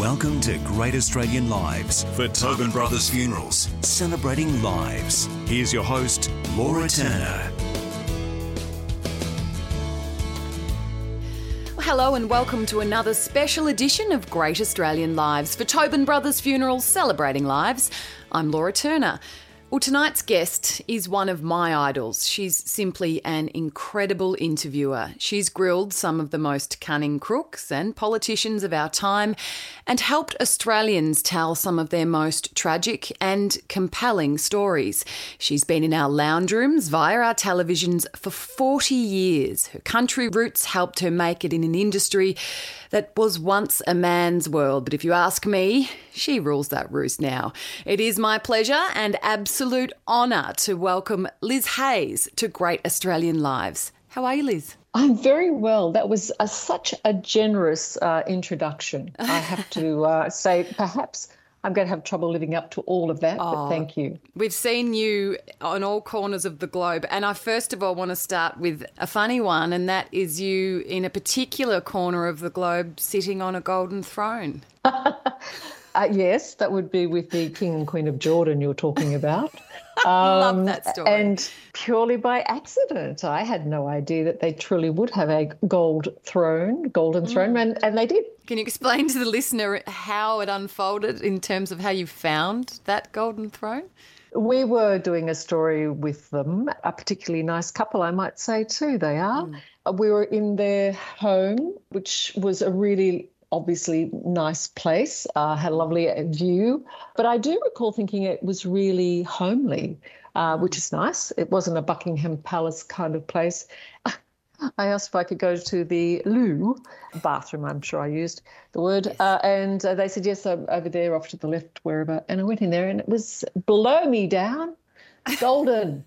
Welcome to Great Australian Lives for Tobin Brothers Funerals, celebrating lives. Here's your host, Laura Turner. Hello and welcome to another special edition of Great Australian Lives for Tobin Brothers Funerals, celebrating lives. I'm Laura Turner. Well, tonight's guest is one of my idols. She's simply an incredible interviewer. She's grilled some of the most cunning crooks and politicians of our time and helped Australians tell some of their most tragic and compelling stories. She's been in our lounge rooms via our televisions for 40 years. Her country roots helped her make it in an industry that was once a man's world. But if you ask me, she rules that roost now. It is my pleasure and absolute honour to welcome Liz Hayes to Great Australian Lives. How are you, Liz? I'm very well. That was such a generous introduction. I have to say, perhaps I'm going to have trouble living up to all of that, but thank you. We've seen you on all corners of the globe, and I first of all want to start with a funny one, and that is you in a particular corner of the globe sitting on a golden throne. Yes, that would be with the King and Queen of Jordan you're talking about. Love that story. And purely by accident. I had no idea that they truly would have a golden throne, and they did. Can you explain to the listener how it unfolded in terms of how you found that golden throne? We were doing a story with them, a particularly nice couple, I might say too, they are. We were in their home, which was a really obviously nice place, had a lovely view. But I do recall thinking it was really homely, which is nice. It wasn't a Buckingham Palace kind of place. I asked if I could go to the loo, bathroom, I'm sure I used the word, yes. And they said, yes, over there, off to the left, wherever. And I went in there and it was below me down, golden.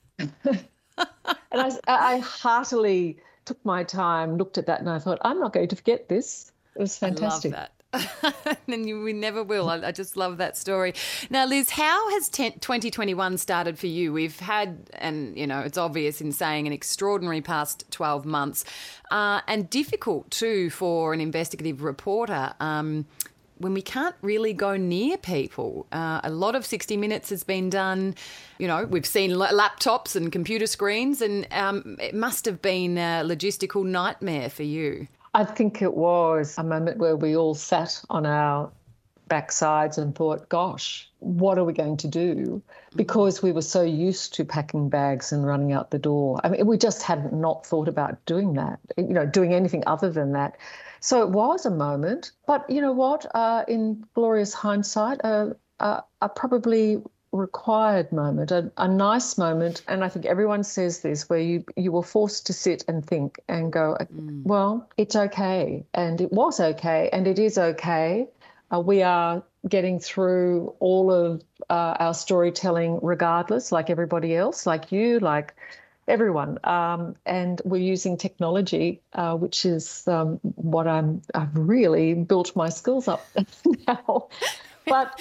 And I heartily took my time, looked at that and I thought, I'm not going to forget this. It was fantastic. I love that. And we never will. I just love that story. Now, Liz, how has 2021 started for you? We've had, and, you know, it's obvious in saying, an extraordinary past 12 months and difficult too for an investigative reporter when we can't really go near people. A lot of 60 Minutes has been done. You know, we've seen laptops and computer screens, and it must have been a logistical nightmare for you. I think it was a moment where we all sat on our backsides and thought, gosh, what are we going to do? Because we were so used to packing bags and running out the door. I mean, we just hadn't not thought about doing that, you know, doing anything other than that. So it was a moment. But you know what? In glorious hindsight, a probably required moment, a nice moment, and I think everyone says this, where you were forced to sit and think and go, well, it's okay, and it was okay, and it is okay. We are getting through all of our storytelling regardless, like everybody else, like you, like everyone, and we're using technology, which is what I've really built my skills up now. But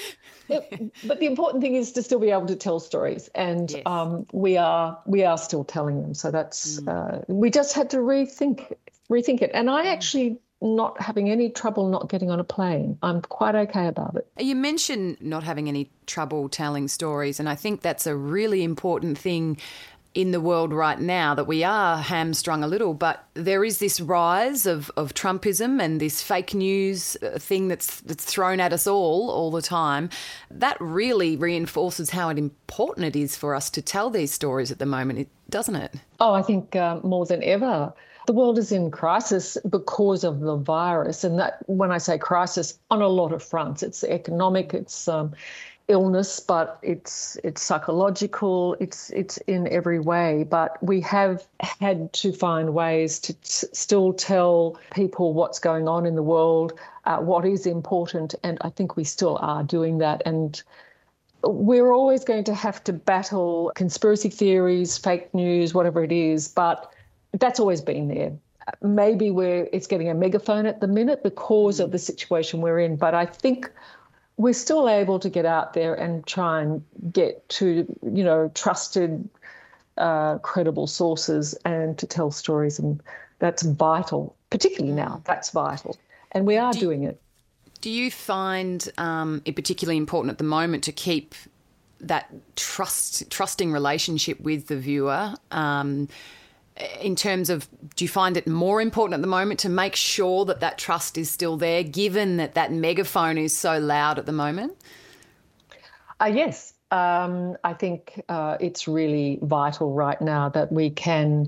the important thing is to still be able to tell stories, and yes. we are still telling them. So that's we just had to rethink it. And I actually not having any trouble not getting on a plane. I'm quite okay about it. You mentioned not having any trouble telling stories, and I think that's a really important thing in the world right now, that we are hamstrung a little, but there is this rise of Trumpism and this fake news thing that's thrown at us all the time. That really reinforces how important it is for us to tell these stories at the moment, doesn't it? Oh, I think more than ever. The world is in crisis because of the virus, and that, when I say crisis, on a lot of fronts. It's economic, it's illness, but it's psychological, it's in every way. But we have had to find ways to still tell people what's going on in the world, what is important, and I think we still are doing that. And we're always going to have to battle conspiracy theories, fake news, whatever it is, but that's always been there. Maybe it's getting a megaphone at the minute because of the situation we're in, but I think we're still able to get out there and try and get to, you know, trusted, credible sources and to tell stories. And that's vital, particularly now. That's vital. And we are doing it. Do you find it particularly important at the moment to keep that trusting relationship with the viewer? In terms of, do you find it more important at the moment to make sure that that trust is still there, given that that megaphone is so loud at the moment? Yes. I think it's really vital right now that we can,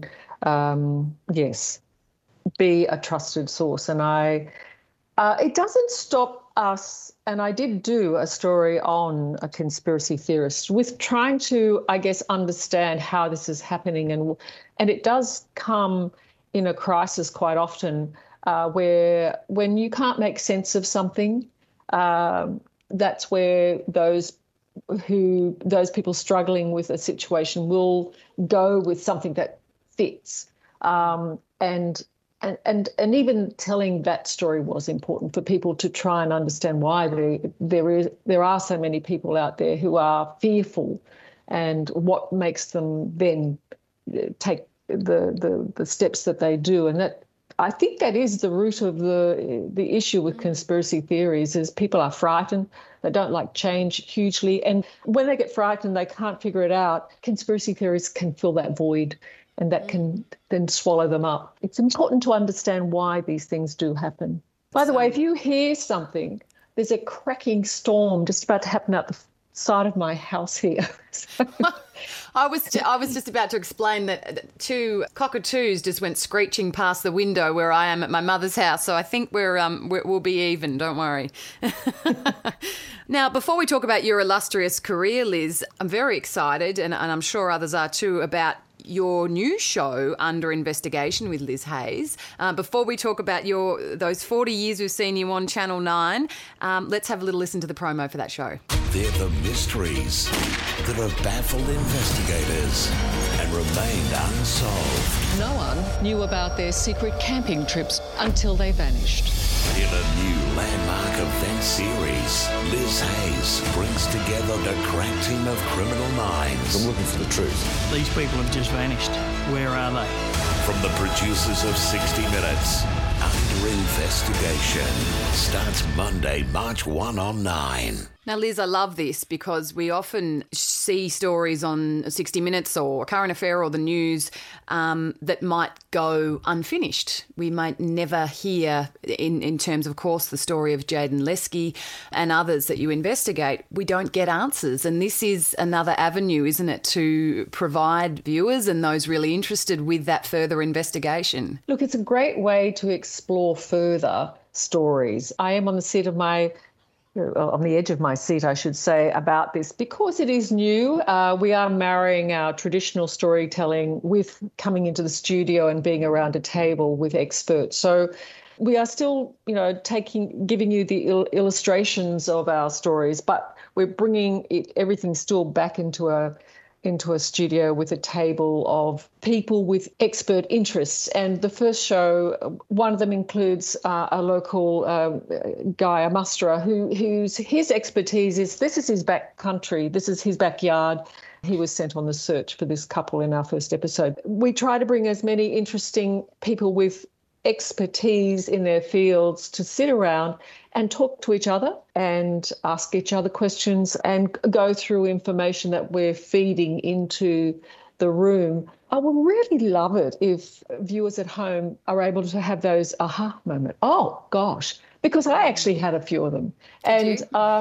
be a trusted source. And it doesn't stop us, and I did do a story on a conspiracy theorist with trying to, I guess, understand how this is happening. And it does come in a crisis quite often where when you can't make sense of something, that's where those people struggling with a situation will go with something that fits. And even telling that story was important for people to try and understand why there are so many people out there who are fearful, and what makes them then take the steps that they do. And that, I think, that is the root of the issue with conspiracy theories, is people are frightened. They don't like change hugely. And when they get frightened, they can't figure it out. Conspiracy theories can fill that void, and that can then swallow them up. It's important to understand why these things do happen. By the way, if you hear something, there's a cracking storm just about to happen out the side of my house here. I was just about to explain that two cockatoos just went screeching past the window where I am at my mother's house. So I think we'll be even. Don't worry. Now, before we talk about your illustrious career, Liz, I'm very excited, and I'm sure others are too, about your new show, Under Investigation, with Liz Hayes. Before we talk about those 40 years we've seen you on Channel 9, let's have a little listen to the promo for that show. They're the mysteries that have baffled investigators and remained unsolved. No one knew about their secret camping trips until they vanished. In a new landmark event series, Liz Hayes brings together the crack team of criminal minds. I'm looking for the truth. These people have just vanished. Where are they? From the producers of 60 Minutes, Under Investigation starts Monday, March 1 on 9. Now, Liz, I love this because we often see stories on 60 Minutes or Current Affair or the news that might go unfinished. We might never hear, in terms, of course, the story of Jayden Lesky and others that you investigate. We don't get answers. And this is another avenue, isn't it, to provide viewers and those really interested with that further investigation? Look, it's a great way to explore further stories. I am on the edge of my seat, I should say, about this because it is new. We are marrying our traditional storytelling with coming into the studio and being around a table with experts. So we are still, giving you the illustrations of our stories, but we're bringing everything still back into a studio with a table of people with expert interests. And the first show, one of them includes a local guy, a musterer, whose his expertise is, this is his back country, this is his backyard. He was sent on the search for this couple in our first episode. We try to bring as many interesting people with expertise in their fields to sit around and talk to each other and ask each other questions and go through information that we're feeding into the room. I will really love it if viewers at home are able to have those aha moments. Oh, gosh, because I actually had a few of them. And,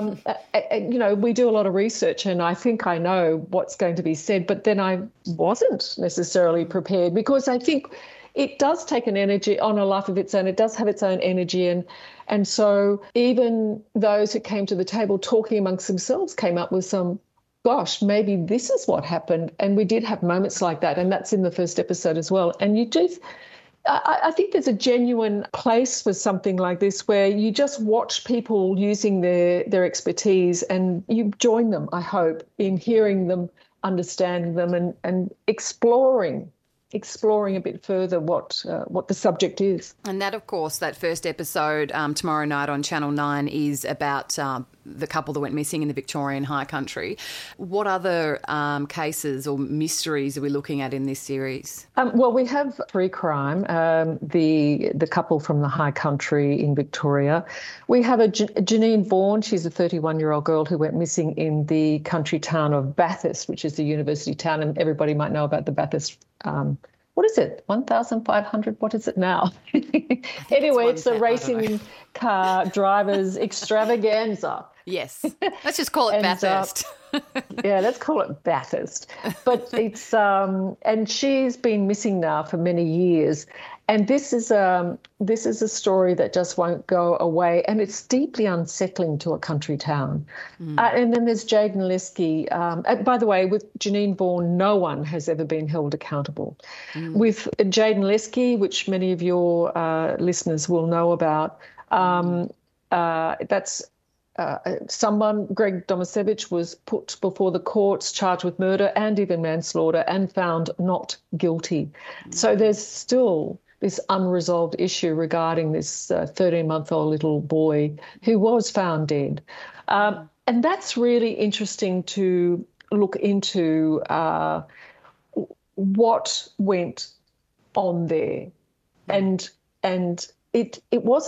we do a lot of research and I think I know what's going to be said, but then I wasn't necessarily prepared because I think it does take an energy on a life of its own. It does have its own energy. And so even those who came to the table talking amongst themselves came up with some, gosh, maybe this is what happened. And we did have moments like that. And that's in the first episode as well. And I think there's a genuine place for something like this where you just watch people using their expertise and you join them, I hope, in hearing them, understanding them and exploring a bit further what the subject is. And that, of course, that first episode tomorrow night on Channel 9 is about the couple that went missing in the Victorian High Country. What other cases or mysteries are we looking at in this series? Well, we have pre-crime, the couple from the High Country in Victoria. We have Janine Vaughan. She's a 31-year-old girl who went missing in the country town of Bathurst, which is the university town, and everybody might know about the Bathurst. What is it? 1,500? What is it now? Anyway, it's a racing car driver's extravaganza. Yes. Let's just call it Bathurst. Yeah, let's call it Bathurst. But it's and she's been missing now for many years. And this is a story that just won't go away, and it's deeply unsettling to a country town. And then there's Jayden Lesky. By the way, with Janine Vaughan, no one has ever been held accountable. With Jayden Lesky, which many of your listeners will know about, that's someone, Greg Domasevich, was put before the courts, charged with murder and even manslaughter, and found not guilty. So there's still this unresolved issue regarding this 13-month-old little boy who was found dead. And that's really interesting to look into what went on there. And it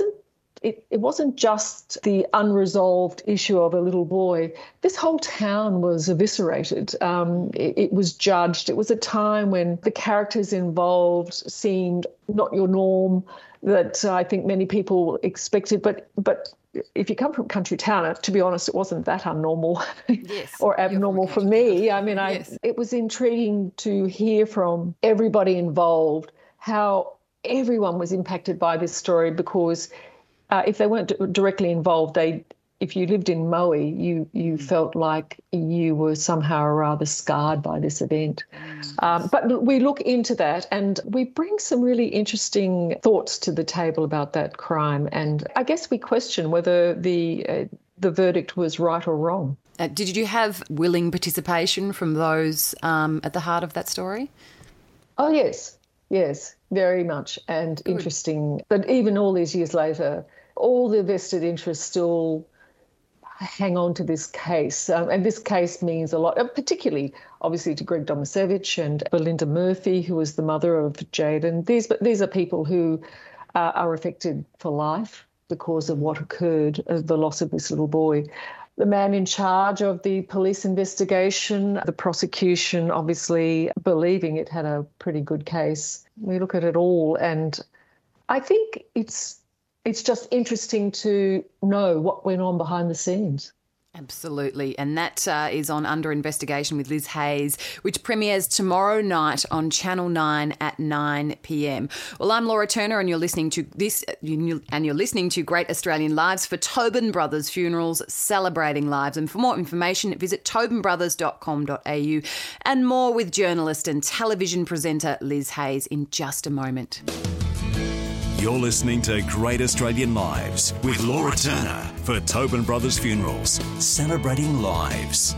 wasn't just the unresolved issue of a little boy. This whole town was eviscerated. It was judged. It was a time when the characters involved seemed not your norm, that I think many people expected. But if you come from country town, to be honest, it wasn't that abnormal or abnormal for me. I mean, it was intriguing to hear from everybody involved how everyone was impacted by this story, because if they weren't directly involved, if you lived in Moe, you felt like you were somehow rather scarred by this event. But we look into that, and we bring some really interesting thoughts to the table about that crime. And I guess we question whether the verdict was right or wrong. Did you have willing participation from those at the heart of that story? Oh, yes, very much, and good. Interesting. But even all these years later, all the vested interests still hang on to this case. And this case means a lot, particularly, obviously, to Greg Domasevich and Belinda Murphy, who was the mother of Jayden. These are people who are affected for life because of what occurred, the loss of this little boy. The man in charge of the police investigation, the prosecution, obviously believing it had a pretty good case. We look at it all, and I think it's just interesting to know what went on behind the scenes. Absolutely. And that is on Under Investigation with Liz Hayes, which premieres tomorrow night on Channel 9 at 9 p.m. Well, I'm Laura Turner, and you're listening to Great Australian Lives for Tobin Brothers Funerals, celebrating lives. And for more information, visit tobinbrothers.com.au, and more with journalist and television presenter Liz Hayes in just a moment. You're listening to Great Australian Lives with Laura Turner for Tobin Brothers Funerals, celebrating lives.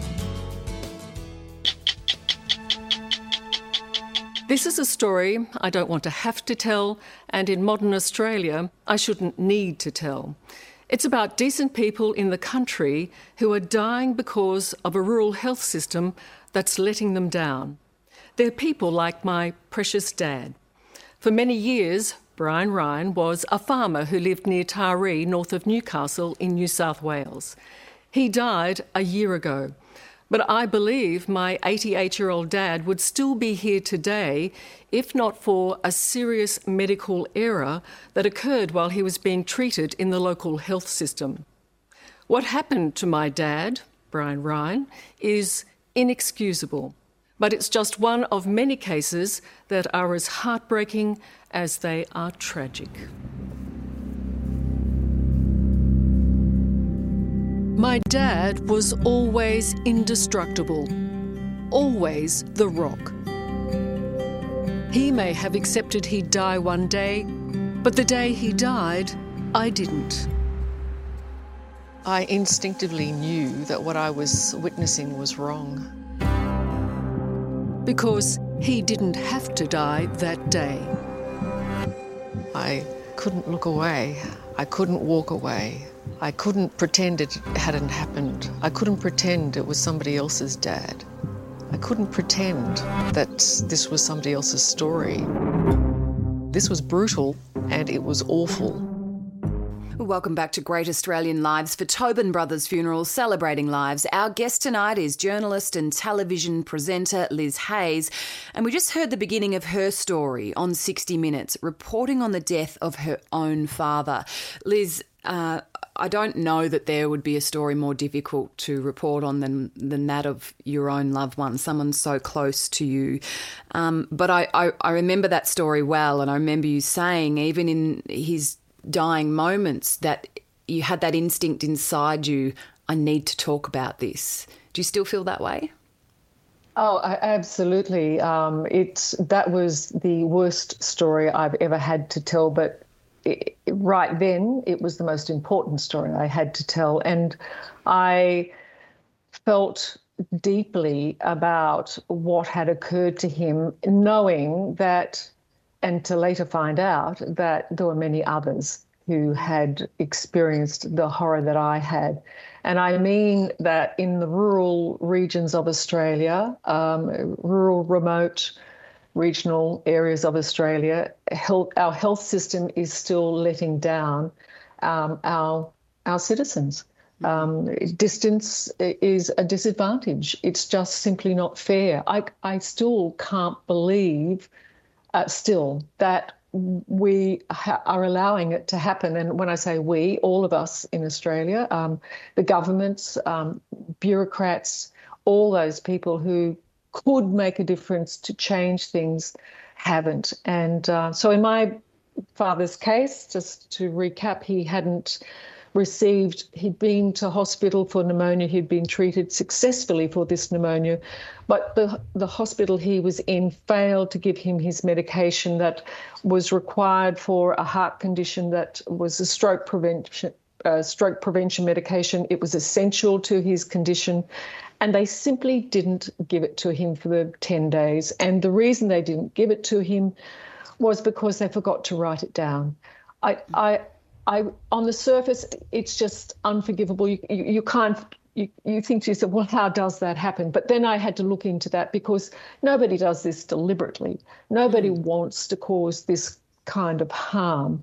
This is a story I don't want to have to tell, and in modern Australia, I shouldn't need to tell. It's about decent people in the country who are dying because of a rural health system that's letting them down. They're people like my precious dad. For many years, Brian Ryan was a farmer who lived near Taree, north of Newcastle in New South Wales. He died a year ago, but I believe my 88-year-old dad would still be here today if not for a serious medical error that occurred while he was being treated in the local health system. What happened to my dad, Brian Ryan, is inexcusable, but it's just one of many cases that are as heartbreaking as they are tragic. My dad was always indestructible, always the rock. He may have accepted he'd die one day, but the day he died, I didn't. I instinctively knew that what I was witnessing was wrong, because he didn't have to die that day. I couldn't look away. I couldn't walk away. I couldn't pretend it hadn't happened. I couldn't pretend it was somebody else's dad. I couldn't pretend that this was somebody else's story. This was brutal and it was awful. Welcome back to Great Australian Lives for Tobin Brothers Funerals, celebrating lives. Our guest tonight is journalist and television presenter Liz Hayes, and we just heard the beginning of her story on 60 Minutes, reporting on the death of her own father. Liz, I don't know that there would be a story more difficult to report on than that of your own loved one, someone so close to you. But I remember that story well, and I remember you saying, even in his dying moments, that you had that instinct inside you, I need to talk about this. Do you still feel that way? Oh, absolutely. That was the worst story I've ever had to tell, but right then it was the most important story I had to tell. And I felt deeply about what had occurred to him, knowing that, and to later find out that there were many others who had experienced the horror that I had. And I mean that in the rural regions of Australia, rural, remote, regional areas of Australia, our health system is still letting down our citizens. Distance is a disadvantage. It's just simply not fair. I still can't believe that we are allowing it to happen. And when I say we, all of us in Australia, the governments, bureaucrats, all those people who could make a difference to change things haven't. And so in my father's case, just to recap, he'd been to hospital for pneumonia, he'd been treated successfully for this pneumonia, but the hospital he was in failed to give him his medication that was required for a heart condition that was a stroke prevention medication. It was essential to his condition, and they simply didn't give it to him for the 10 days. And the reason they didn't give it to him was because they forgot to write it down. On the surface, it's just unforgivable. You think to yourself, well, how does that happen? But then I had to look into that, because nobody does this deliberately. Nobody wants to cause this kind of harm.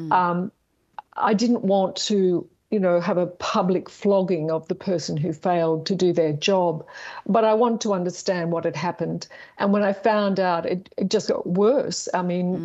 I didn't want to, have a public flogging of the person who failed to do their job, but I wanted to understand what had happened. And when I found out, it just got worse. I mean,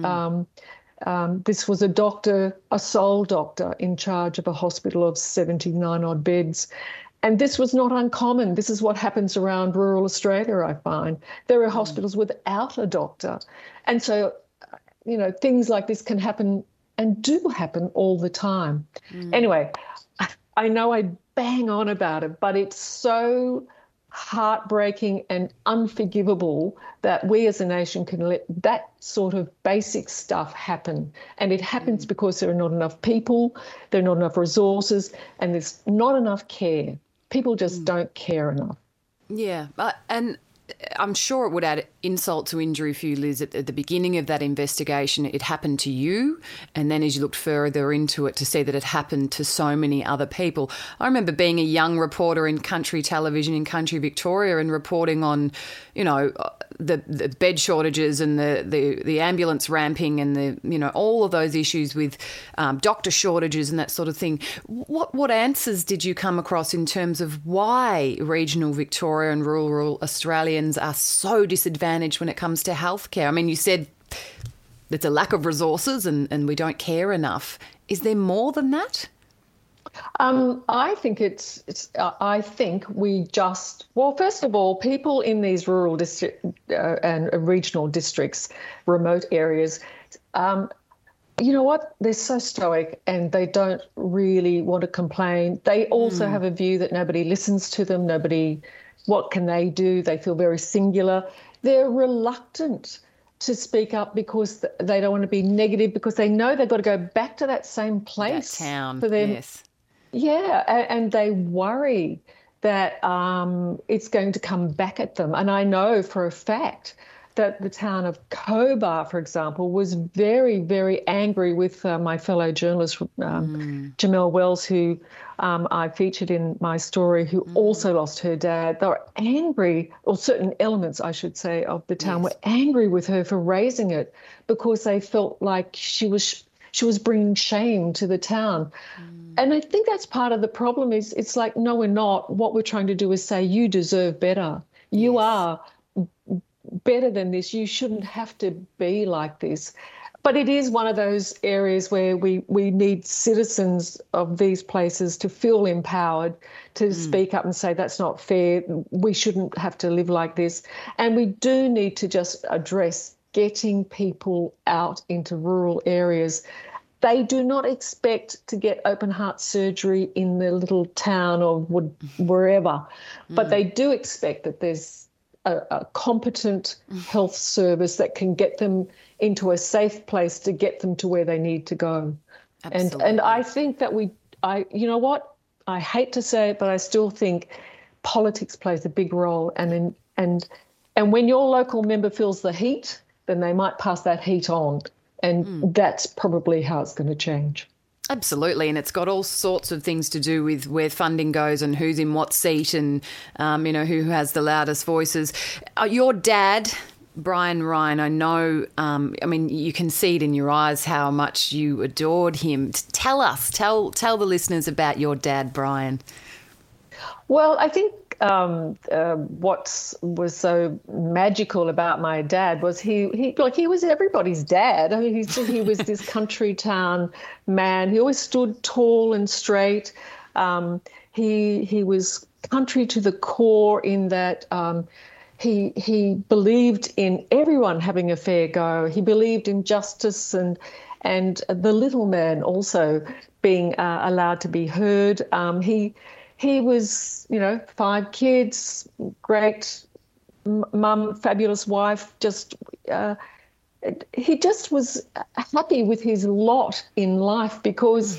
this was a sole doctor in charge of a hospital of 79-odd beds. And this was not uncommon. This is what happens around rural Australia, I find. There are hospitals without a doctor. And so, things like this can happen and do happen all the time. Anyway, I know I bang on about it, but it's so heartbreaking and unforgivable that we as a nation can let that sort of basic stuff happen. And it happens because there are not enough people, there are not enough resources, and there's not enough care. People just don't care enough. Yeah, and I'm sure it would add insult to injury for you, Liz. At the beginning of that investigation, it happened to you, and then as you looked further into it to see that it happened to so many other people. I remember being a young reporter in country television in country Victoria and reporting on, the bed shortages and the ambulance ramping and all of those issues with doctor shortages and that sort of thing. What answers did you come across in terms of why regional Victoria and rural Australians are so disadvantaged when it comes to healthcare? I mean, you said it's a lack of resources and we don't care enough. Is there more than that? I think I think we just, first of all, people in these rural district and regional districts, remote areas, you know what? They're so stoic and they don't really want to complain. They also have a view that nobody listens to them. What can they do? They feel very singular. They're reluctant to speak up because they don't want to be negative, because they know they've got to go back to that same place. That town, for them. Yes. Yeah, and they worry that it's going to come back at them. And I know for a fact that the town of Cobar, for example, was very, very angry with my fellow journalist, Jamelle Wells, who I featured in my story, who also lost her dad. They were angry, or certain elements, I should say, of the town were angry with her for raising it because they felt like she was bringing shame to the town. And I think that's part of the problem is it's like, no, we're not. What we're trying to do is say, you deserve better. You are better than this. You shouldn't have to be like this. But it is one of those areas where we need citizens of these places to feel empowered to speak up and say that's not fair. We shouldn't have to live like this. And we do need to just address getting people out into rural areas. They do not expect to get open heart surgery in the little town or wherever, but they do expect that there's a competent health service that can get them into a safe place to get them to where they need to go. And I think that you know what? I hate to say it, but I still think politics plays a big role. And when your local member feels the heat, then they might pass that heat on. And that's probably how it's going to change. Absolutely, and it's got all sorts of things to do with where funding goes and who's in what seat and, who has the loudest voices. Your dad, Brian Ryan, I know, you can see it in your eyes how much you adored him. Tell the listeners about your dad, Brian. Well, I think what was so magical about my dad was he was everybody's dad. I mean, he was this country town man. He always stood tall and straight. He was country to the core in that he believed in everyone having a fair go. He believed in justice and the little man also being allowed to be heard. He was, 5 kids, great mum, fabulous wife. He just was happy with his lot in life because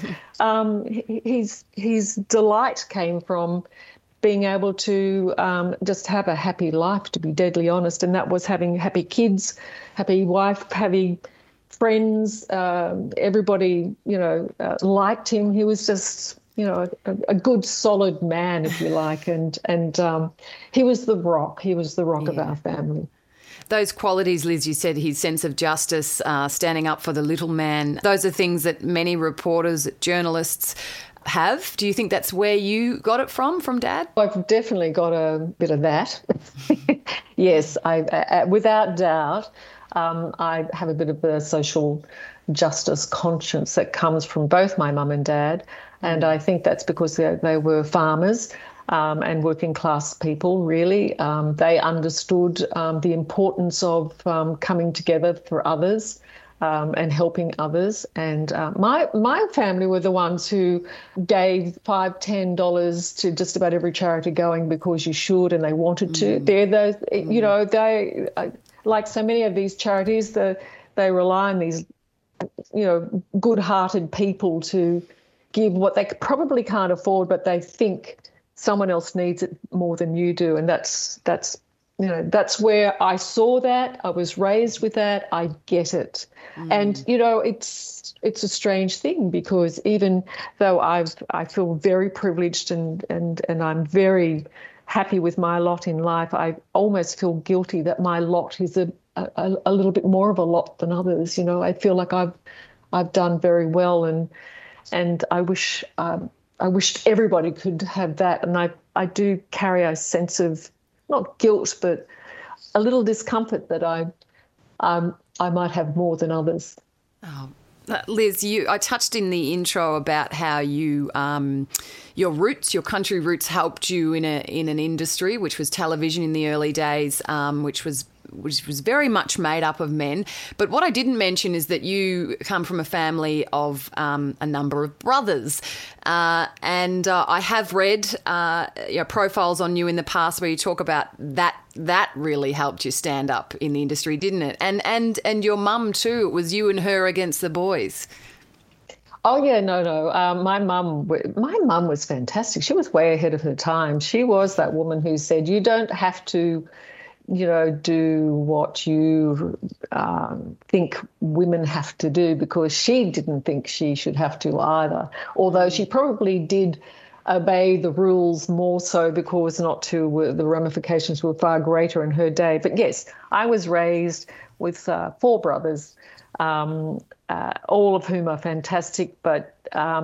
his delight came from being able to just have a happy life, to be deadly honest, and that was having happy kids, happy wife, happy friends. Everybody, liked him. He was just a good, solid man, if you like, and he was the rock. He was the rock of our family. Those qualities, Liz, you said his sense of justice, standing up for the little man, those are things that many reporters, journalists have. Do you think that's where you got it from Dad? I've definitely got a bit of that. Yes, without doubt. I have a bit of a social justice conscience that comes from both my mum and dad. And I think that's because they were farmers and working class people, really. They understood the importance of coming together for others and helping others. And my family were the ones who gave $5, $10 to just about every charity going because you should and they wanted to. They're those, they, like so many of these charities, they rely on these, good-hearted people to give what they probably can't afford, but they think someone else needs it more than you do. And that's where I saw that. I was raised with that. I get it. And, it's a strange thing because even though I feel very privileged and I'm very happy with my lot in life, I almost feel guilty that my lot is a little bit more of a lot than others. I feel like I've done very well and I wish everybody could have that. And I do carry a sense of not guilt, but a little discomfort that I might have more than others. Oh, Liz, I touched in the intro about how you your roots, your country roots, helped you in an industry which was television in the early days, which was very much made up of men. But what I didn't mention is that you come from a family of a number of brothers. And I have read profiles on you in the past where you talk about that really helped you stand up in the industry, didn't it? And your mum too. It was you and her against the boys. Oh, yeah, no. My mum was fantastic. She was way ahead of her time. She was that woman who said, you don't have to do what you think women have to do, because she didn't think she should have to either, although she probably did obey the rules more so because the ramifications were far greater in her day. But yes, I was raised with 4 brothers, all of whom are fantastic, but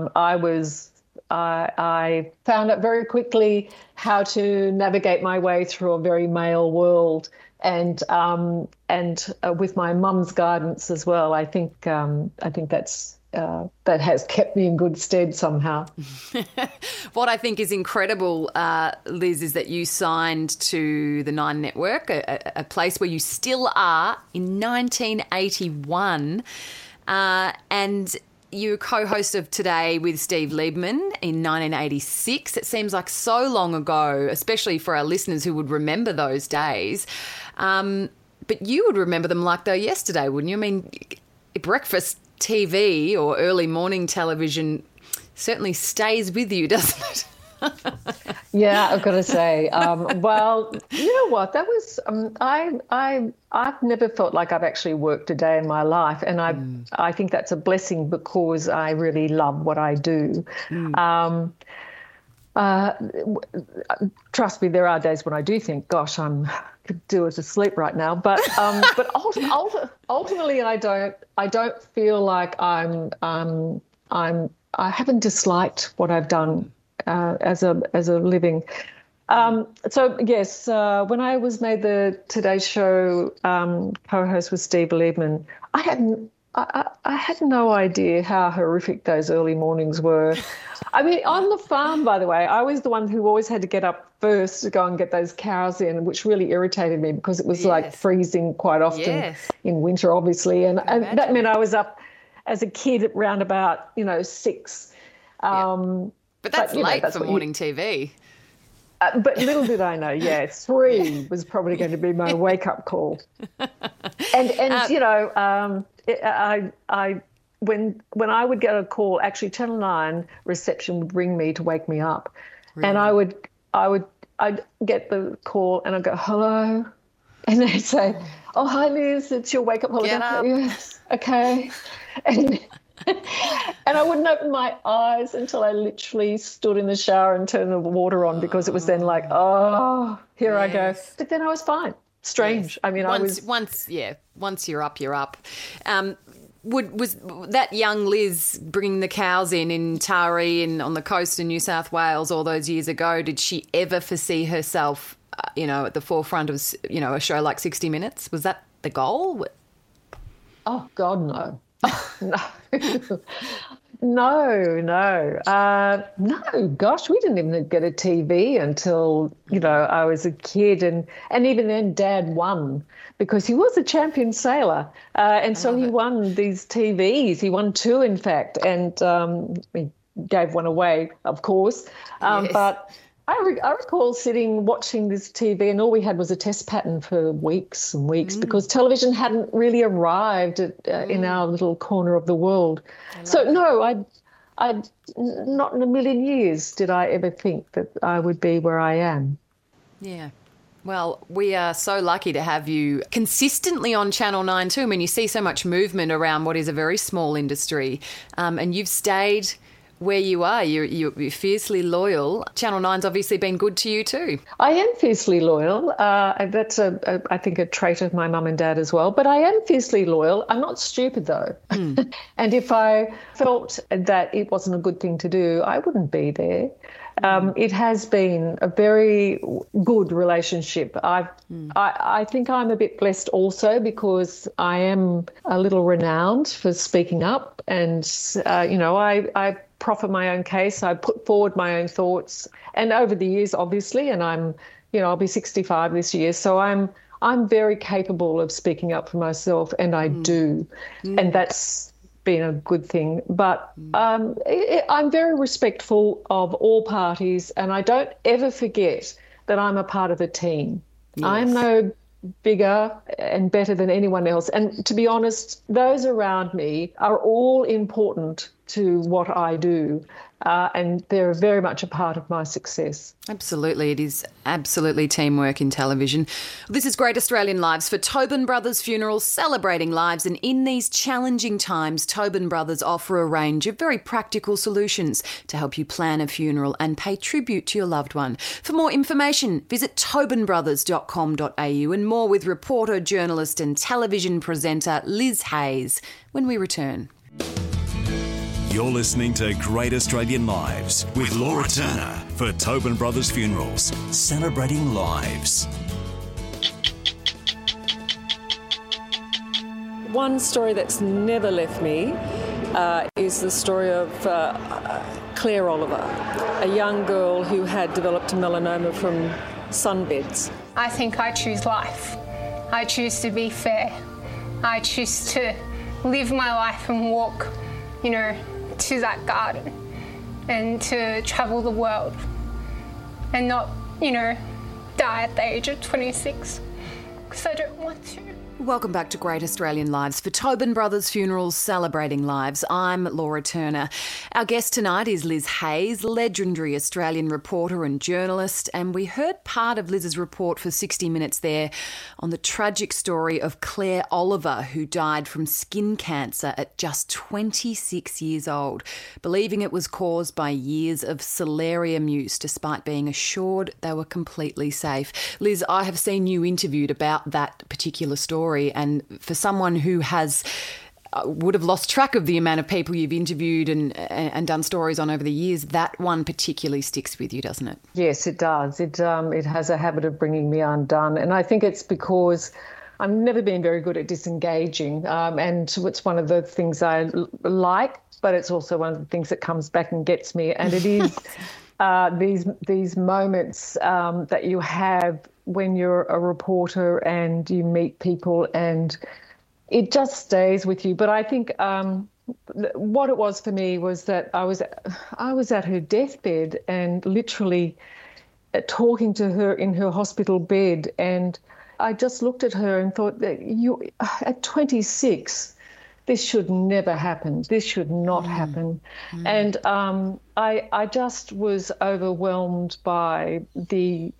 I found out very quickly how to navigate my way through a very male world, and with my mum's guidance as well. I think that's that has kept me in good stead somehow. What I think is incredible, Liz, is that you signed to the Nine Network, a place where you still are, in 1981, and you were co-host of Today with Steve Liebman in 1986. It seems like so long ago, especially for our listeners who would remember those days. But you would remember them like they were yesterday, wouldn't you? I mean, breakfast TV or early morning television certainly stays with you, doesn't it? Yeah, I've got to say. Well, you know what? That was I've never felt like I've actually worked a day in my life, and I think that's a blessing because I really love what I do. Trust me, there are days when I do think, "Gosh, I could do it to sleep right now." But ultimately, I don't feel like I haven't disliked what I've done as a living. So yes, when I was made the Today Show co-host with Steve Liebman, I had no idea how horrific those early mornings were. I mean, on the farm, by the way, I was the one who always had to get up first to go and get those cows in, which really irritated me because it was like freezing quite often in winter, obviously, and that meant I was up as a kid at round about 6. But that's late for morning TV. But little did I know, 3 was probably going to be my wake-up call. And when I would get a call, actually Channel 9 reception would ring me to wake me up. Really? And I'd get the call and I'd go, "Hello," and they'd say, "Oh, hi Liz, it's your wake-up call." Get up. Yes, okay. And I wouldn't open my eyes until I literally stood in the shower and turned the water on, because it was then like, oh, here I go. But then I was fine. Strange. Yes. I mean, once you're up, you're up. Was that young Liz bringing the cows in Taree and on the coast in New South Wales all those years ago, did she ever foresee herself, at the forefront of, a show like 60 Minutes? Was that the goal? Oh, God, no. No, gosh, we didn't even get a TV until, I was a kid. And even then Dad won because he was a champion sailor. And so he won these TVs. He won 2, in fact, and he gave one away, of course. But I recall watching this TV, and all we had was a test pattern for weeks and weeks because television hadn't really arrived in our little corner of the world. So no, I not in a million years did I ever think that I would be where I am. Yeah. Well, we are so lucky to have you consistently on Channel 9 too. I mean, you see so much movement around what is a very small industry, and you've stayed where you are. You're fiercely loyal. Channel 9's obviously been good to you too. I am fiercely loyal. That's, I think, a trait of my mum and dad as well. But I am fiercely loyal. I'm not stupid, though. And if I felt that it wasn't a good thing to do, I wouldn't be there. It has been a very good relationship. I think I'm a bit blessed also because I am a little renowned for speaking up, and I proffer my own case. I put forward my own thoughts, and over the years, obviously, and I'll be 65 this year, so I'm very capable of speaking up for myself, and I do, and that's been a good thing. But I'm very respectful of all parties, and I don't ever forget that I'm a part of a team. Yes. I'm no bigger and better than anyone else. And to be honest, those around me are all important to what I do. and they're very much a part of my success. Absolutely. It is absolutely teamwork in television. This is Great Australian Lives for Tobin Brothers Funerals, celebrating lives. And in these challenging times, Tobin Brothers offer a range of very practical solutions to help you plan a funeral and pay tribute to your loved one. For more information, visit tobinbrothers.com.au, and more with reporter, journalist and television presenter Liz Hayes when we return. You're listening to Great Australian Lives with Laura Turner for Tobin Brothers Funerals, celebrating lives. One story that's never left me is the story of Claire Oliver, a young girl who had developed melanoma from sunbeds. I think I choose life. I choose to be fair. I choose to live my life and walk, to that garden and to travel the world and not, die at the age of 26 because I don't want to. Welcome back to Great Australian Lives for Tobin Brothers Funerals, celebrating lives. I'm Laura Turner. Our guest tonight is Liz Hayes, legendary Australian reporter and journalist, and we heard part of Liz's report for 60 Minutes there on the tragic story of Claire Oliver, who died from skin cancer at just 26 years old, believing it was caused by years of solarium use, despite being assured they were completely safe. Liz, I have seen you interviewed about that particular story. And for someone who would have lost track of the amount of people you've interviewed and done stories on over the years, that one particularly sticks with you, doesn't it? Yes, it does. It has a habit of bringing me undone. And I think it's because I've never been very good at disengaging. And it's one of the things I like, but it's also one of the things that comes back and gets me. And it is these moments that you have when you're a reporter and you meet people, and it just stays with you. But I think what it was for me was that I was at her deathbed and literally talking to her in her hospital bed, and I just looked at her and thought that you, at 26, this should never happen. This should not happen. And I just was overwhelmed by the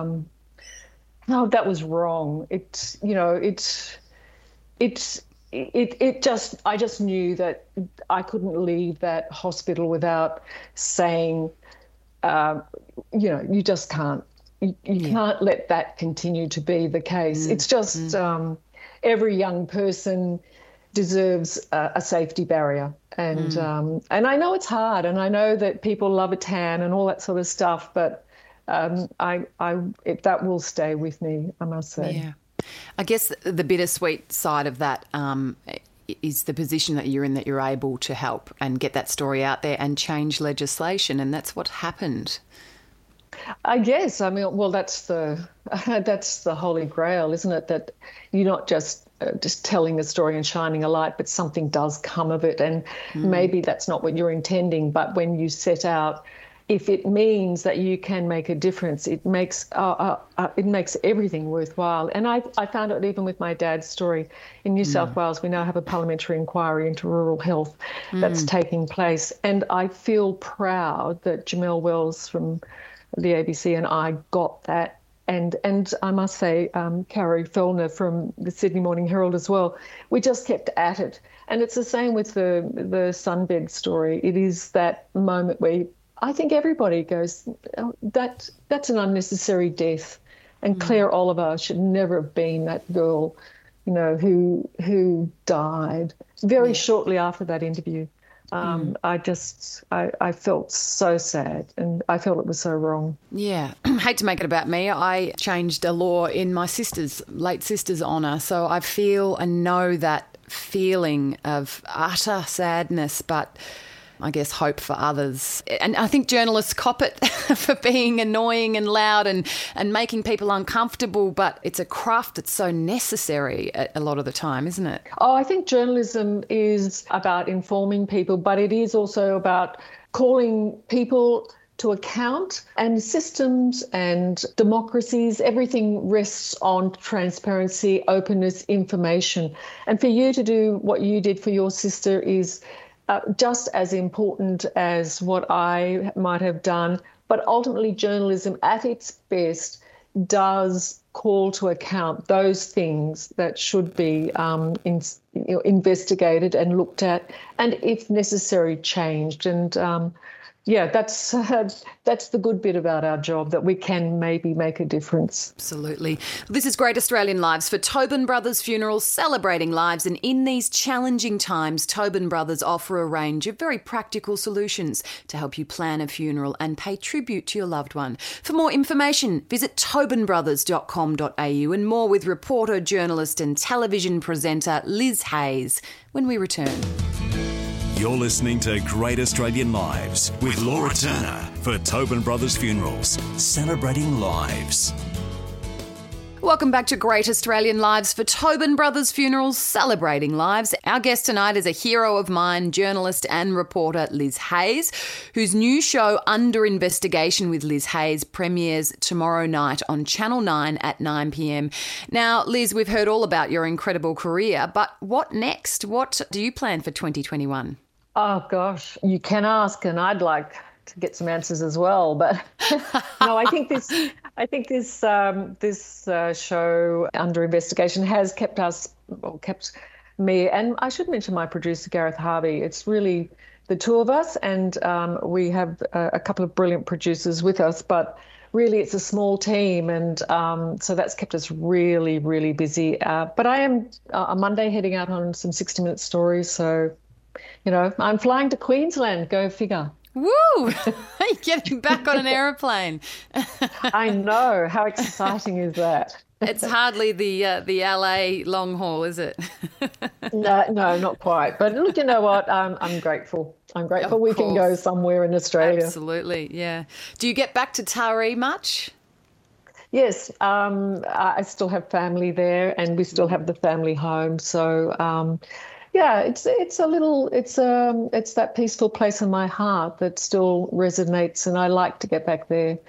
no, that was wrong. I just knew that I couldn't leave that hospital without saying, you just can't. You can't let that continue to be the case. It's just every young person deserves a safety barrier, and I know it's hard, and I know that people love a tan and all that sort of stuff, but that will stay with me, I must say. Yeah, I guess the bittersweet side of that is the position that you're in, that you're able to help and get that story out there and change legislation, and that's what happened. I guess. I mean, well, that's the holy grail, isn't it? That you're not just telling a story and shining a light, but something does come of it. And maybe that's not what you're intending, but when you set out, if it means that you can make a difference, it makes everything worthwhile. And I found it even with my dad's story. In New South Wales, we now have a parliamentary inquiry into rural health that's taking place. And I feel proud that Jamelle Wells from the ABC and I got that. And I must say, Carrie Fellner from the Sydney Morning Herald as well, we just kept at it. And it's the same with the sunbed story. It is that moment where I think everybody goes, oh, that's an unnecessary death. And Claire Oliver should never have been that girl, who died very shortly after that interview. I felt so sad, and I felt it was so wrong. Yeah. Hate to make it about me. I changed a law in my late sister's honour. So I feel and know that feeling of utter sadness, but I guess hope for others. And I think journalists cop it for being annoying and loud and making people uncomfortable, but it's a craft that's so necessary a lot of the time, isn't it? Oh, I think journalism is about informing people, but it is also about calling people to account, and systems and democracies, everything rests on transparency, openness, information. And for you to do what you did for your sister is just as important as what I might have done. But ultimately, journalism at its best does call to account those things that should be investigated and looked at, and if necessary, changed. And that's the good bit about our job, that we can maybe make a difference. Absolutely. This is Great Australian Lives for Tobin Brothers Funerals, celebrating lives. And in these challenging times, Tobin Brothers offer a range of very practical solutions to help you plan a funeral and pay tribute to your loved one. For more information, visit tobinbrothers.com.au, and more with reporter, journalist and television presenter Liz Hayes when we return. You're listening to Great Australian Lives with Laura Turner for Tobin Brothers Funerals, celebrating lives. Welcome back to Great Australian Lives for Tobin Brothers Funerals, celebrating lives. Our guest tonight is a hero of mine, journalist and reporter Liz Hayes, whose new show Under Investigation with Liz Hayes premieres tomorrow night on Channel 9 at 9 p.m. Now, Liz, we've heard all about your incredible career, but what next? What do you plan for 2021? Oh, gosh, you can ask, and I'd like to get some answers as well. But no, I think this show Under Investigation has kept me, and I should mention my producer Gareth Harvey. It's really the two of us, and we have a couple of brilliant producers with us, but really it's a small team, and so that's kept us really, really busy. But I am on Monday heading out on some 60-minute stories, so I'm flying to Queensland. Go figure. Woo! Getting back on an aeroplane. I know. How exciting is that? It's hardly the LA long haul, is it? No, not quite. But look, you know what? I'm grateful. We can go somewhere in Australia. Absolutely, yeah. Do you get back to Taree much? Yes, I still have family there, and we still have the family home. So. Yeah, it's that peaceful place in my heart that still resonates, and I like to get back there.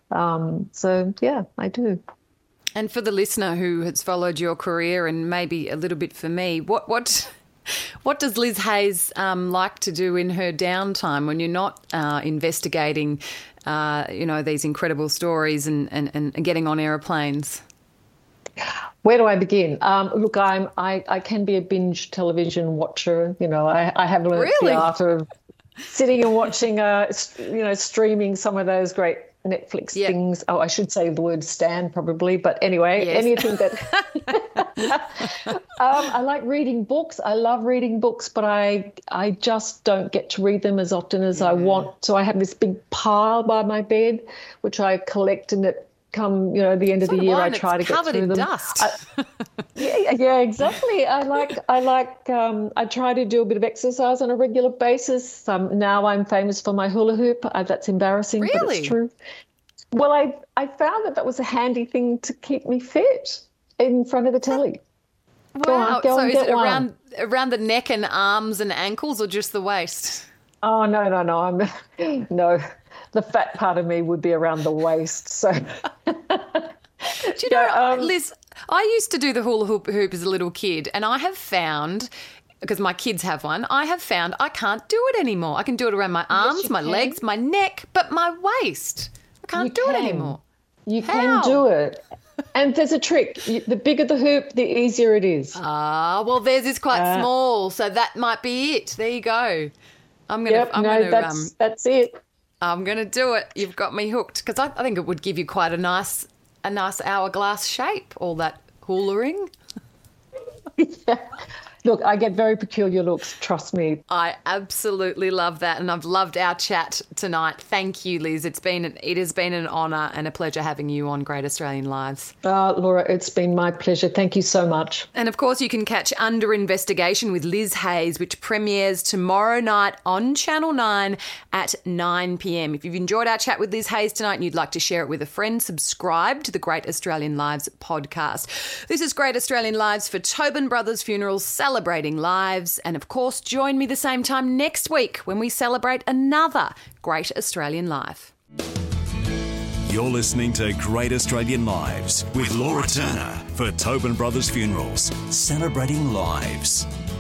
So yeah, I do. And for the listener who has followed your career, and maybe a little bit for me, what does Liz Hayes like to do in her downtime when you're not investigating, these incredible stories and getting on aeroplanes? Where do I begin? Look, I can be a binge television watcher. I have learned the art of sitting and watching, streaming some of those great Netflix things. Oh, I should say the word Stan probably, but anyway, anything that. I like reading books. I love reading books, but I just don't get to read them as often as I want. So I have this big pile by my bed, which I collect, and it come the end of the year I try to get through them. Dust. Yeah, exactly. I try to do a bit of exercise on a regular basis. Now I'm famous for my hula hoop. That's embarrassing, but it's true. Well, I found that was a handy thing to keep me fit in front of the telly. Wow. So is it around the neck and arms and ankles, or just the waist? Oh, no. No. The fat part of me would be around the waist. So, do you know, Liz, I used to do the hula hoop as a little kid, and I have found, because my kids have one, I can't do it anymore. I can do it around my arms, my legs, my neck, but my waist, I can't do it anymore. You can do it. And there's a trick. The bigger the hoop, the easier it is. Well, theirs is quite small, so that might be it. There you go. That's it. I'm going to do it. You've got me hooked, because I think it would give you quite a nice hourglass shape, all that hula-ing. Yeah. Look, I get very peculiar looks, trust me. I absolutely love that, and I've loved our chat tonight. Thank you, Liz. It has been an honour and a pleasure having you on Great Australian Lives. Laura, it's been my pleasure. Thank you so much. And, of course, you can catch Under Investigation with Liz Hayes, which premieres tomorrow night on Channel 9 at 9 p.m. If you've enjoyed our chat with Liz Hayes tonight and you'd like to share it with a friend, subscribe to the Great Australian Lives podcast. This is Great Australian Lives for Tobin Brothers Funerals, celebrating lives. And of course, join me the same time next week when we celebrate another Great Australian Life. You're listening to Great Australian Lives with Laura Turner for Tobin Brothers Funerals, celebrating lives.